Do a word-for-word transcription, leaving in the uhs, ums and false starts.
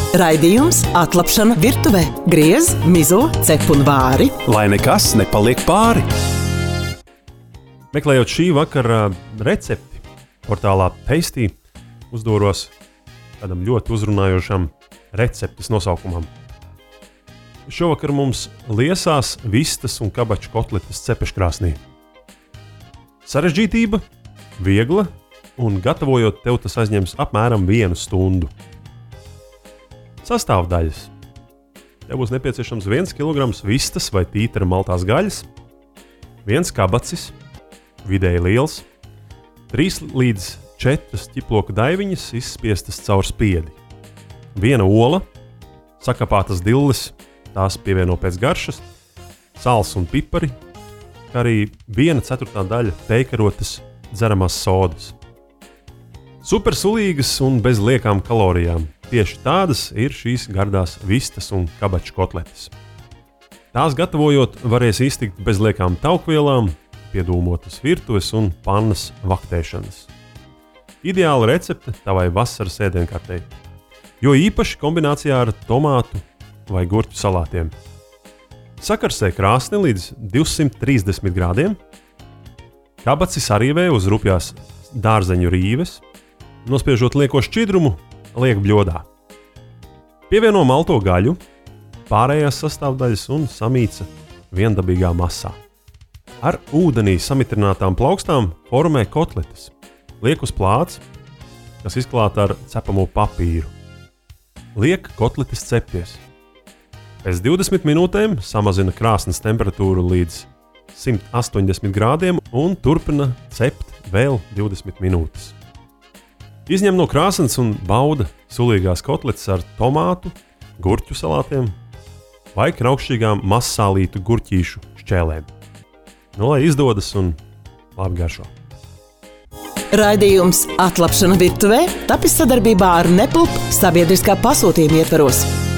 Raidījums Atlapšana virtuvē. Griez, mizo, cep un vāri. Lai nekas nepaliek pāri. Meklējot šī vakara recepti portālā Tasty, uzdūros tādam ļoti uzrunājošam receptes nosaukumam. Šovakar mums liesās vistas un kabaču kotletes cepeškrāsnī. Sarežģītība, viegla un gatavojot tev tas aizņems apmēram vienu stundu. Sastāvdaļas. Tev būs nepieciešams viens kilograms vistas vai tītara maltās gaļas, viens kabacis, vidēji liels, trīs līdz četras ķiploka daiviņas izspiestas caur spiedi, viena ola, sakapātas dilles, tās pievieno pēc garšas, sāls un pipari, kā arī viena ceturtā daļa teikarotas dzeramās sodas. Super sulīgas un bez liekām kalorijām. Tieši tādas ir šīs gardās vistas un kabaču kotletes. Tās gatavojot varēs iztikt bez liekām taukvielām, piedūmotas virtuves un pannas vaktēšanas. Ideāla recepte tavai vasaras ēdienkartei, jo īpaši kombinācijā ar tomātu vai gurķu salātiem. Sakarsē krāsni līdz divsimt trīsdesmit grādiem, kabaci sarīvē uz rupjās dārzeņu rīves, nospiežot lieko šķidrumu, liek bļodā. Pievieno malto gaļu, pārējās sastāvdaļas un samīca viendabīgā masā. Ar ūdenī samitrinātām plaukstām formē kotletes. Liek uz plāts, kas izklāta ar cepamo papīru. Liek kotletes cepties. Pēc divdesmit minūtēm samazina krāsnes temperatūru līdz simt astoņdesmit grādiem un turpina cept vēl divdesmit minūtes. Izņem no krāsnes un bauda sulīgās kotletes ar tomātu, gurķu salātiem vai kraukšķīgām mazsālītu gurķīšu šķēlēm. Nu, lai izdodas un labi garšo. Raidījums Atlapšana virtuvē tapis sadarbībā ar Nepulp sabiedriskā pasūtījuma ietvaros.